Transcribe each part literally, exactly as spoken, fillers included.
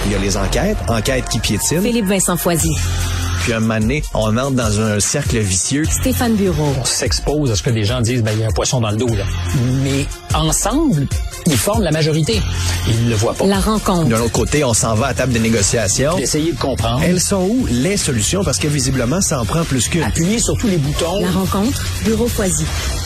Il y a les enquêtes, enquêtes qui piétinent. Philippe Vincent Foisy. Puis un moment donné, on entre dans un cercle vicieux. Stéphane Bureau. On s'expose à ce que des gens disent, ben il y a un poisson dans le dos, là. Mais ensemble, ils forment la majorité. Ils ne le voient pas. La rencontre. D'un autre côté, on s'en va à table des négociations. D'essayer de comprendre. Elles sont où, les solutions? Parce que visiblement, ça en prend plus qu'une. Appuyer sur tous les boutons. La rencontre. Bureau Foisy.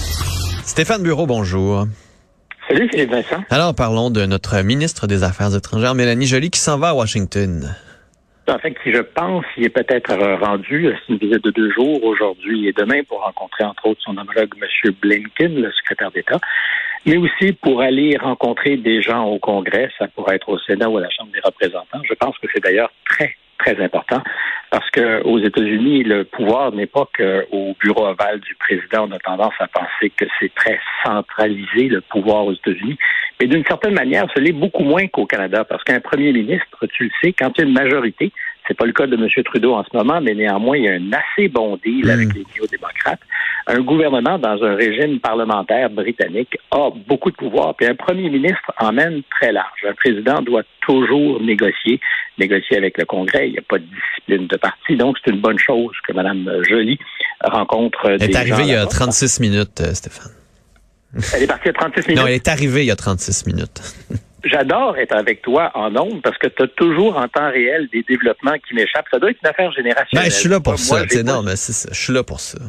Stéphane Bureau, bonjour. Salut Philippe Vincent. Alors, parlons de notre ministre des Affaires étrangères, Mélanie Joly, qui s'en va à Washington. En fait, qui, je pense, il est peut-être rendu. C'est une visite de deux jours, aujourd'hui et demain, pour rencontrer, entre autres, son homologue, M. Blinken, le secrétaire d'État, mais aussi pour aller rencontrer des gens au Congrès. Ça pourrait être au Sénat ou à la Chambre des représentants. Je pense que c'est d'ailleurs très, très important parce que aux États-Unis, le pouvoir n'est pas qu'au bureau ovale du président. On a tendance à penser que c'est très centralisé, le pouvoir aux États-Unis. Mais d'une certaine manière, ce l'est beaucoup moins qu'au Canada, parce qu'un premier ministre, tu le sais, quand il y a une majorité, c'est pas le cas de M. Trudeau en ce moment, mais néanmoins, il y a un assez bon deal mmh. avec les néo-démocrates. Un gouvernement dans un régime parlementaire britannique a beaucoup de pouvoir, puis un premier ministre emmène très large. Un président doit toujours négocier, négocier avec le Congrès. Il n'y a pas de discipline de parti, donc c'est une bonne chose que Mme Joly rencontre des gens. Elle est arrivée il y a trente-six minutes, Stéphane. Elle est partie à trente-six minutes? Non, elle est arrivée il y a trente-six minutes. J'adore être avec toi en ondes parce que tu as toujours en temps réel des développements qui m'échappent. Ça doit être une affaire générationnelle. Ben, je suis là pour ça. Moi, non, mais c'est ça. Je suis là pour ça.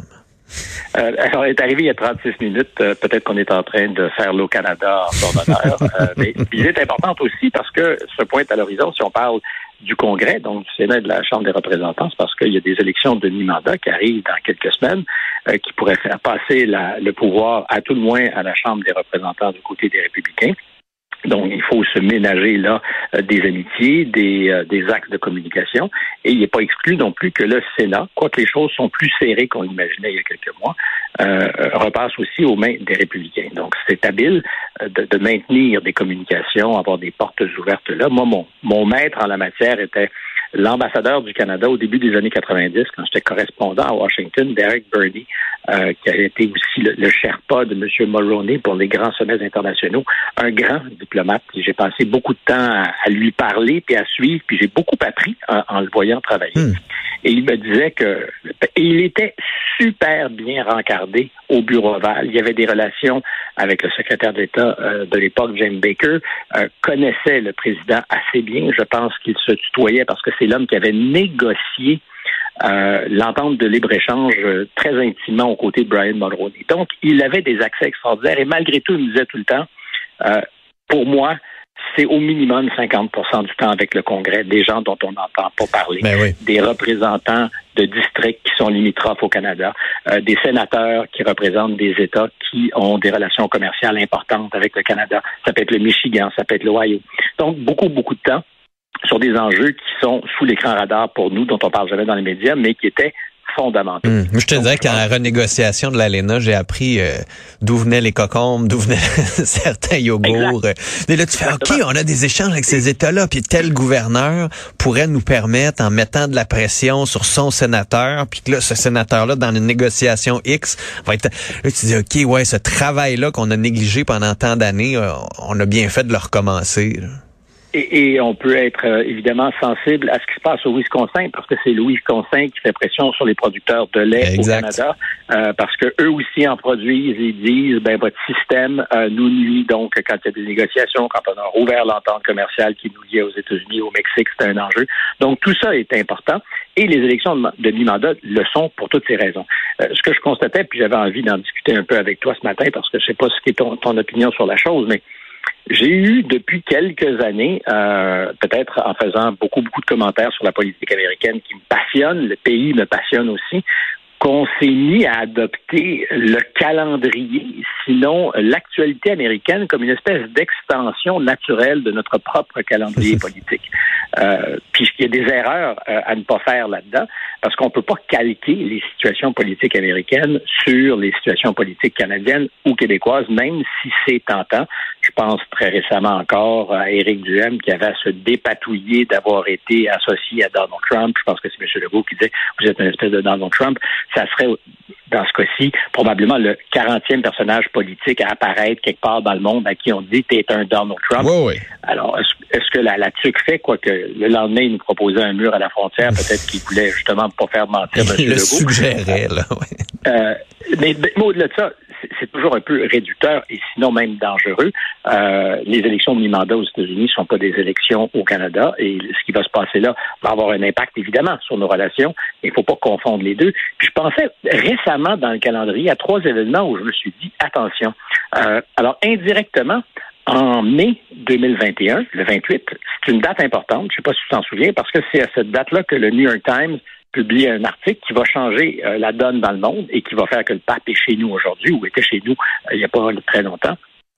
Euh, alors, elle est arrivée il y a trente-six minutes. Euh, peut-être qu'on est en train de faire l'eau Canada en son honneur. euh, mais visite importante aussi parce que ce pointe à l'horizon, si on parle du Congrès, donc du Sénat et de la Chambre des représentants, c'est parce qu'il y a des élections de mi-mandat qui arrivent dans quelques semaines, euh, qui pourraient faire passer la, le pouvoir à tout le moins à la Chambre des représentants du côté des Républicains. Donc, il faut se ménager là euh, des amitiés, des, euh, des axes de communication. Et il n'est pas exclu non plus que le Sénat, quoique les choses sont plus serrées qu'on l'imaginait il y a quelques mois, euh, repasse aussi aux mains des Républicains. Donc, c'est habile euh, de, de maintenir des communications, avoir des portes ouvertes là. Moi, mon, mon maître en la matière était l'ambassadeur du Canada au début des années quatre-vingt-dix, quand j'étais correspondant à Washington, Derek Burney, euh, qui a été aussi le, le Sherpa de M. Mulroney pour les grands sommets internationaux, un grand diplomate. J'ai passé beaucoup de temps à, à lui parler puis à suivre, puis j'ai beaucoup appris en, en le voyant travailler. Mmh. Et il me disait que et il était super bien rencardé au bureau ovale. Il y avait des relations avec le secrétaire d'État euh, de l'époque, James Baker, euh, connaissait le président assez bien. Je pense qu'il se tutoyait parce que c'est l'homme qui avait négocié euh, l'entente de libre-échange euh, très intimement aux côtés de Brian Mulroney. Donc, il avait des accès extraordinaires et malgré tout, il me disait tout le temps, euh, pour moi, c'est au minimum cinquante pour cent du temps avec le Congrès, des gens dont on n'entend pas parler, ben oui. des représentants de districts qui sont limitrophes au Canada, euh, des sénateurs qui représentent des États qui ont des relations commerciales importantes avec le Canada. Ça peut être le Michigan, ça peut être l'Ohio. Donc, beaucoup, beaucoup de temps sur des enjeux qui sont sous l'écran radar pour nous, dont on parle jamais dans les médias, mais qui étaient fondamentaux. Mmh. Je te disais qu'en renégociation de l'A L E N A, j'ai appris euh, d'où venaient les cocombes, d'où venaient certains yogourts. Exact. Et là, tu fais, Exactement. OK, on a des échanges avec ces États-là, puis tel gouverneur pourrait nous permettre, en mettant de la pression sur son sénateur, puis que là, ce sénateur-là, dans une négociation X, va être... Là, tu dis, OK, ouais, ce travail-là qu'on a négligé pendant tant d'années, on a bien fait de le recommencer, là. Et, et on peut être euh, évidemment sensible à ce qui se passe au Wisconsin, parce que c'est le Wisconsin qui fait pression sur les producteurs de lait exact. Au Canada, euh, parce que eux aussi en produisent et disent, ben votre système euh, nous nuit. Donc, quand il y a des négociations, quand on a rouvert l'entente commerciale qui nous liait aux États-Unis, au Mexique, c'est un enjeu. Donc, tout ça est important. Et les élections de, de mi-mandat le sont pour toutes ces raisons. Euh, ce que je constatais, puis j'avais envie d'en discuter un peu avec toi ce matin, parce que je sais pas ce qui est ton, ton opinion sur la chose, mais j'ai eu depuis quelques années, euh, peut-être en faisant beaucoup, beaucoup de commentaires sur la politique américaine qui me passionne, le pays me passionne aussi, qu'on s'est mis à adopter le calendrier, sinon l'actualité américaine, comme une espèce d'extension naturelle de notre propre calendrier politique. Euh, puis il y a des erreurs euh, à ne pas faire là-dedans, parce qu'on ne peut pas calquer les situations politiques américaines sur les situations politiques canadiennes ou québécoises, même si c'est tentant. Je pense très récemment encore à Éric Duhaime qui avait à se dépatouiller d'avoir été associé à Donald Trump. Je pense que c'est M. Legault qui disait « Vous êtes une espèce de Donald Trump ». Ça serait, dans ce cas-ci, probablement le quarantième personnage politique à apparaître quelque part dans le monde à qui on dit « T'es un Donald Trump oui, ». Oui. Alors, est-ce, est-ce que la, la T U C fait, quoique le lendemain, il nous proposait un mur à la frontière, peut-être qu'il voulait justement pas faire mentir M. Il le Legault. suggérait, là, oui. Euh, mais, mais au-delà de ça, c'est, c'est toujours un peu réducteur et sinon même dangereux. Euh, les élections de mi-mandat aux États-Unis ne sont pas des élections au Canada et ce qui va se passer là va avoir un impact évidemment sur nos relations. Il ne faut pas confondre les deux. Puis je pensais récemment dans le calendrier à trois événements où je me suis dit attention. Euh, alors indirectement, en mai deux mille vingt et un, le vingt-huit, c'est une date importante. Je ne sais pas si tu t'en souviens parce que c'est à cette date-là que le New York Times publie un article qui va changer euh, la donne dans le monde et qui va faire que le pape est chez nous aujourd'hui ou était chez nous euh, il n'y a pas très longtemps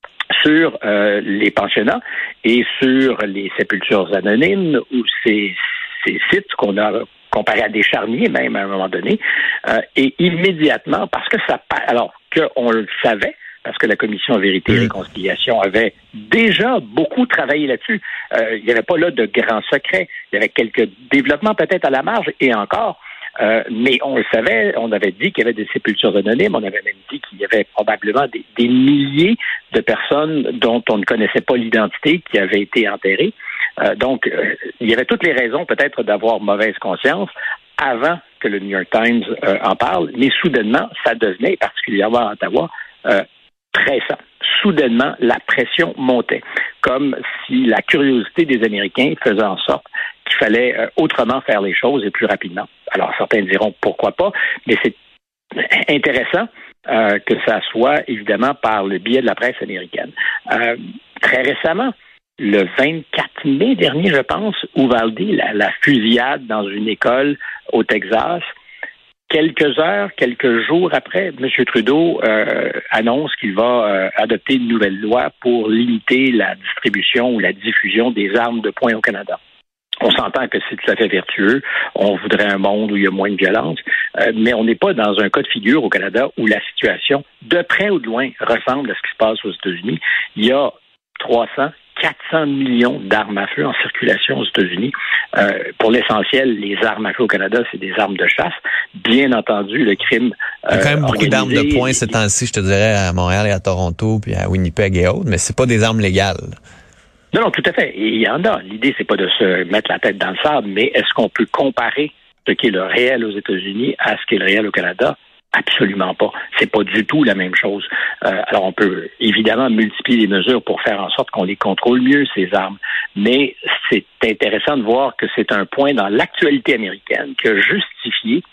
sur euh, les pensionnats et sur les sépultures anonymes ou ces, ces sites qu'on a comparés à des charniers même à un moment donné euh, et immédiatement parce que ça alors qu'on le savait parce que la Commission Vérité et Réconciliation avait déjà beaucoup travaillé là-dessus. Euh, il n'y avait pas là de grands secrets. Il y avait quelques développements peut-être à la marge, et encore, euh, mais on le savait, on avait dit qu'il y avait des sépultures anonymes, on avait même dit qu'il y avait probablement des, des milliers de personnes dont on ne connaissait pas l'identité qui avaient été enterrées. Euh, donc, euh, il y avait toutes les raisons peut-être d'avoir mauvaise conscience avant que le New York Times euh, en parle, mais soudainement, ça devenait, particulièrement à Ottawa, euh, pressant. Soudainement, la pression montait, comme si la curiosité des Américains faisait en sorte qu'il fallait euh, autrement faire les choses et plus rapidement. Alors, certains diront pourquoi pas, mais c'est intéressant euh, que ça soit évidemment par le biais de la presse américaine. Euh, très récemment, le vingt-quatre mai dernier, je pense, Uvalde, la, la fusillade dans une école au Texas. Quelques heures, quelques jours après, M. Trudeau euh, annonce qu'il va euh, adopter une nouvelle loi pour limiter la distribution ou la diffusion des armes de poing au Canada. On s'entend que c'est tout à fait vertueux. On voudrait un monde où il y a moins de violence, euh, mais on n'est pas dans un cas de figure au Canada où la situation, de près ou de loin, ressemble à ce qui se passe aux États-Unis. Il y a trois cents, quatre cents millions d'armes à feu en circulation aux États-Unis. Euh, pour l'essentiel, les armes à feu au Canada, c'est des armes de chasse. Bien entendu, le crime euh, Il y a quand même beaucoup organisé, d'armes de poing ces temps-ci, je te dirais, à Montréal et à Toronto, puis à Winnipeg et autres, mais c'est pas des armes légales. Non, non, tout à fait. Et il y en a. L'idée, c'est pas de se mettre la tête dans le sable, mais est-ce qu'on peut comparer ce qui est le réel aux États-Unis à ce qui est le réel au Canada? Absolument pas. C'est pas du tout la même chose. Euh, alors, on peut évidemment multiplier les mesures pour faire en sorte qu'on les contrôle mieux, ces armes. Mais c'est intéressant de voir que c'est un point dans l'actualité américaine qui a justifié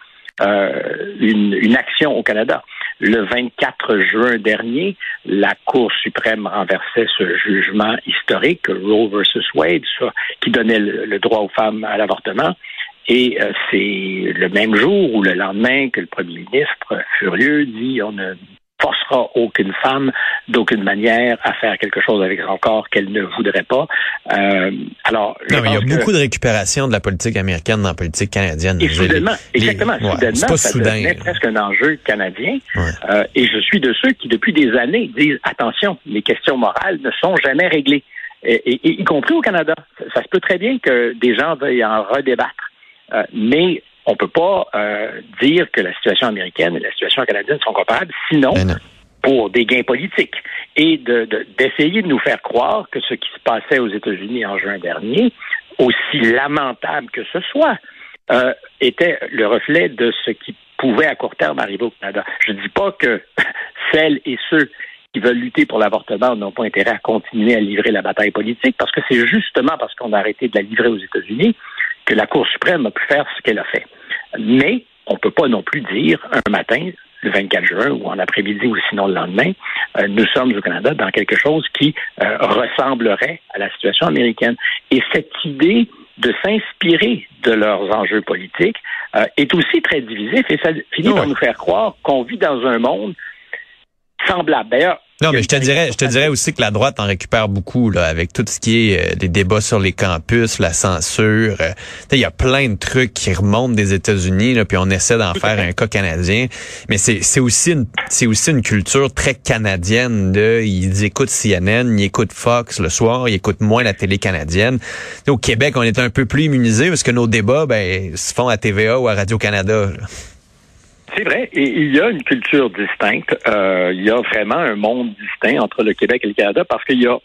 euh, une, une action au Canada. Le vingt-quatre juin dernier, la Cour suprême renversait ce jugement historique, Roe versus Wade, ça, qui donnait le, le droit aux femmes à l'avortement. Et euh, c'est le même jour ou le lendemain que le premier ministre, furieux, dit on ne forcera aucune femme d'aucune manière à faire quelque chose avec son corps qu'elle ne voudrait pas. Euh, alors, je non, mais il y a que... beaucoup de récupération de la politique américaine dans la politique canadienne. Et soudainement, les... exactement, les... ouais, soudainement, pas ça soudain, devenait là. presque un enjeu canadien. Ouais. Euh, et je suis de ceux qui, depuis des années, disent attention, les questions morales ne sont jamais réglées, et, et, et y compris au Canada. Ça, ça se peut très bien que des gens veuillent en redébattre. Euh, mais on ne peut pas euh, dire que la situation américaine et la situation canadienne sont comparables, sinon pour des gains politiques. Et de, de, d'essayer de nous faire croire que ce qui se passait aux États-Unis en juin dernier, aussi lamentable que ce soit, euh, était le reflet de ce qui pouvait à court terme arriver au Canada. Je ne dis pas que celles et ceux qui veulent lutter pour l'avortement n'ont pas intérêt à continuer à livrer la bataille politique, parce que c'est justement parce qu'on a arrêté de la livrer aux États-Unis que la Cour suprême a pu faire ce qu'elle a fait. Mais on ne peut pas non plus dire un matin, le vingt-quatre juin, ou en après-midi, ou sinon le lendemain, euh, nous sommes au Canada dans quelque chose qui euh, ressemblerait à la situation américaine. Et cette idée de s'inspirer de leurs enjeux politiques euh, est aussi très divisif, et ça finit par nous faire croire qu'on vit dans un monde semblable. D'ailleurs, Non, mais je te dirais, je te dirais aussi que la droite en récupère beaucoup là, avec tout ce qui est euh, des débats sur les campus, la censure. Euh, il y a plein de trucs qui remontent des États-Unis, là, puis on essaie d'en faire un cas canadien. Mais c'est, c'est aussi une, c'est aussi une culture très canadienne. De, ils écoutent C N N, ils écoutent Fox le soir, ils écoutent moins la télé canadienne. Au Québec, on est un peu plus immunisés parce que nos débats, ben, se font à T V A ou à Radio-Canada. Là. C'est vrai, et il y a une culture distincte. Euh, il y a vraiment un monde distinct entre le Québec et le Canada parce qu'il y a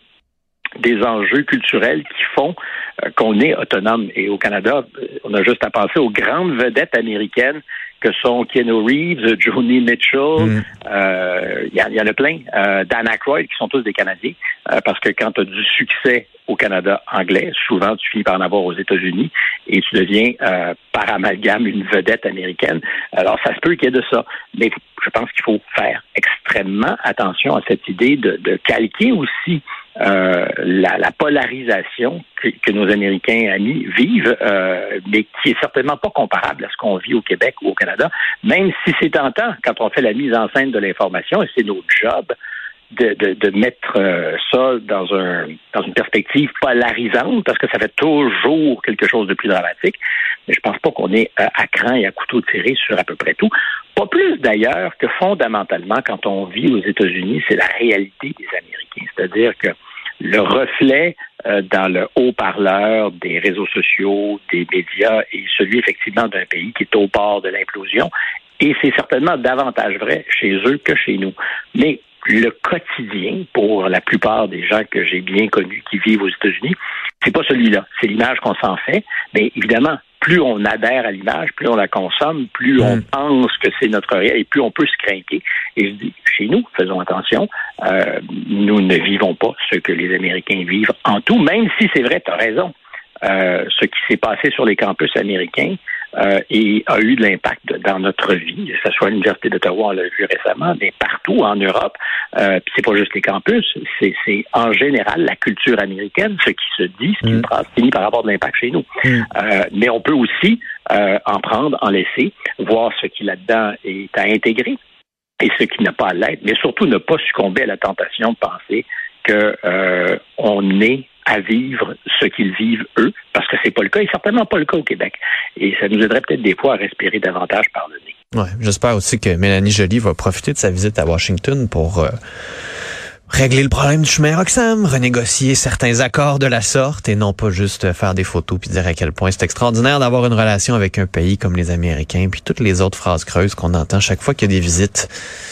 des enjeux culturels qui font euh, qu'on est autonome. Et au Canada, on a juste à penser aux grandes vedettes américaines que sont Keanu Reeves, Joni Mitchell, mm. euh, il y, y en a plein, euh, Dan Aykroyd, qui sont tous des Canadiens, euh, parce que quand tu as du succès au Canada anglais, souvent tu finis par en avoir aux États-Unis et tu deviens euh, par amalgame une vedette américaine. Alors ça se peut qu'il y ait de ça, mais je pense qu'il faut faire extrêmement attention à cette idée de, de calquer aussi Euh, la, la polarisation que, que nos Américains amis vivent, euh, mais qui est certainement pas comparable à ce qu'on vit au Québec ou au Canada, même si c'est tentant quand on fait la mise en scène de l'information, et c'est notre job de, de, de mettre euh, ça dans, un, dans une perspective polarisante, parce que ça fait toujours quelque chose de plus dramatique. Mais je pense pas qu'on est euh, à cran et à couteau tiré sur à peu près tout. Pas plus d'ailleurs que fondamentalement, quand on vit aux États-Unis, c'est la réalité des Américains. C'est-à-dire que le reflet euh, dans le haut-parleur des réseaux sociaux, des médias, est celui effectivement d'un pays qui est au bord de l'implosion. Et c'est certainement davantage vrai chez eux que chez nous. Mais le quotidien, pour la plupart des gens que j'ai bien connus qui vivent aux États-Unis, c'est pas celui-là. C'est l'image qu'on s'en fait. Mais évidemment, plus on adhère à l'image, plus on la consomme, plus on pense que c'est notre réel et plus on peut se craquer. Et je dis, chez nous, faisons attention, euh, nous ne vivons pas ce que les Américains vivent en tout, même si c'est vrai, tu as raison. Euh, ce qui s'est passé sur les campus américains euh, et a eu de l'impact dans notre vie, que ce soit à l'Université d'Ottawa, on l'a vu récemment, mais partout en Europe. Euh, puis c'est pas juste les campus, c'est, c'est en général la culture américaine, ce qui se dit, ce qui mm. finit par avoir de l'impact chez nous. Mm. Euh, mais on peut aussi euh, en prendre, en laisser, voir ce qui là-dedans est à intégrer et ce qui n'a pas à l'être, mais surtout ne pas succomber à la tentation de penser que euh, on est à vivre ce qu'ils vivent eux, parce que c'est pas le cas, et certainement pas le cas au Québec. Et ça nous aiderait peut-être des fois à respirer davantage par le nez. Ouais, j'espère aussi que Mélanie Joly va profiter de sa visite à Washington pour euh, régler le problème du chemin Roxham, renégocier certains accords de la sorte et non pas juste faire des photos puis dire à quel point c'est extraordinaire d'avoir une relation avec un pays comme les Américains, puis toutes les autres phrases creuses qu'on entend chaque fois qu'il y a des visites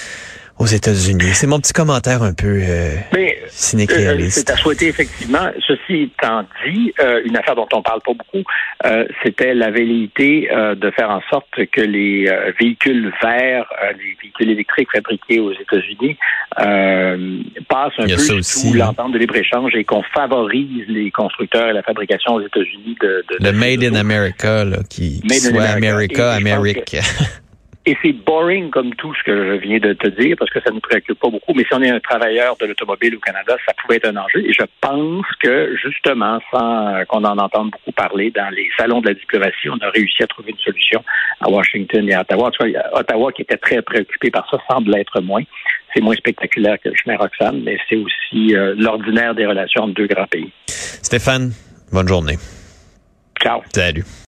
aux États-Unis. C'est mon petit commentaire un peu euh, cynique réaliste. Euh, c'est à souhaiter, effectivement. Ceci étant dit, euh, une affaire dont on parle pas beaucoup, euh, c'était la velléité euh, de faire en sorte que les euh, véhicules verts, euh, les véhicules électriques fabriqués aux États-Unis euh, passent un peu sous l'entente de libre-échange et qu'on favorise les constructeurs et la fabrication aux États-Unis de... de Le de Made in America, là, qui, qui soit America, America. Et c'est boring comme tout ce que je viens de te dire, parce que ça ne nous préoccupe pas beaucoup. Mais si on est un travailleur de l'automobile au Canada, ça pouvait être un enjeu. Et je pense que, justement, sans qu'on en entende beaucoup parler dans les salons de la diplomatie, on a réussi à trouver une solution à Washington et à Ottawa. En tout cas, Ottawa, qui était très préoccupé par ça, semble l'être moins. C'est moins spectaculaire que le chemin Roxham, mais c'est aussi euh, l'ordinaire des relations entre deux grands pays. Stéphane, bonne journée. Ciao. Salut.